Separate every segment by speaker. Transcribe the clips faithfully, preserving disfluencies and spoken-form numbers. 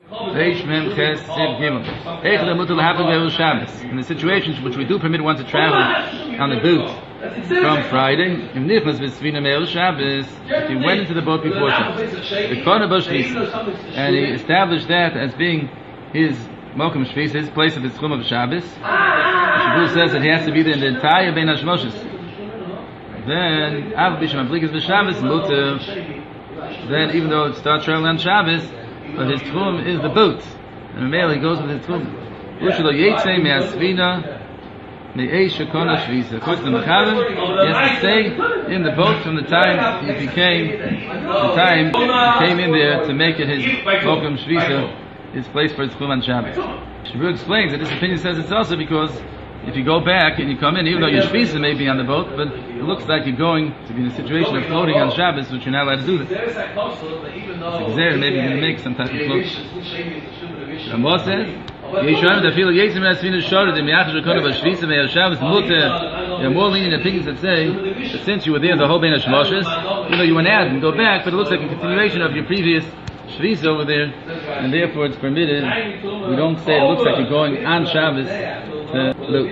Speaker 1: Reish Mem Ches Siv Gimel. Eichel Mutal happen Leil Shabbos. In the situations which we do permit one to travel on the boat from Friday, if Nichnas V'Svina Meil Shabbos, if he went into the boat before Shabbos, the Kona B'Shvisa, and he established that as being his Mokum Shvisa, his place of his Chum of Shabbos. Shabbos says that he has to be there in the entire Bein Hashmoshes. Then, Av Bisham Ablikas B'Shabbos Mutal. Then, even though it starts traveling on Shabbos, but his tchum is the boat, and male he goes with his tchum. Ushlo Yitzei Me'asvina Me'ei Shekona Shvisa. According to the Mechaber, he has to stay in the boat from the time he became, the time he came in there to make it his Mokum Shvisa, his place for his tchum on Shabbos. Shabbos explains that this opinion says it's also because if you go back and you come in, even though your shvisa may be on the boat, but it looks like you're going to be in a situation of floating on Shabbos, which you're not allowed to do this. So there, maybe you're going to make some type of float. Ramah says, "Yeshua da feel yetzim asvina shorad im yachash rekona b'shvisa me'er Shabbos muter." There are more lenient opinions that say that since you were there the whole Bein Hashmoshes, you know you went out and go back, but it looks like a continuation of your previous shvisa over there, and therefore it's permitted. We don't say it looks like you're going on Shabbos to float.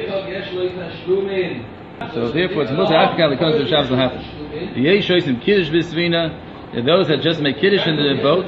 Speaker 1: So therefore it's mutter after the concept of Shabbos will happen. The Yeshois and Kiddush B'Svina, those that just make Kiddush in the boat,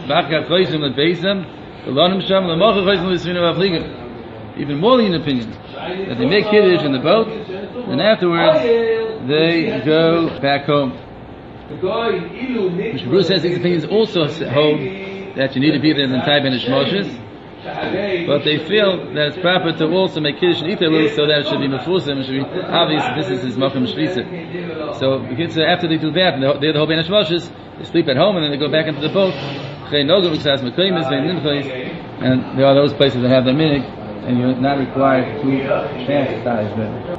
Speaker 1: even more lenient opinion that they make Kiddush in the boat, and afterwards they go back home. Mister Bruce says these opinions also hold that you need to be there in the entire Bein Hashmoshes, but they feel that it's proper to also make Kiddush and eat a little so that it should be mefusim, it should be obvious that this is his Mokum Shvisa. So after they do that, and they're the whole Bein Hashmoshes, they sleep at home and then they go back into the boat. And there are those places that have their minig, and you're not required to chastise them.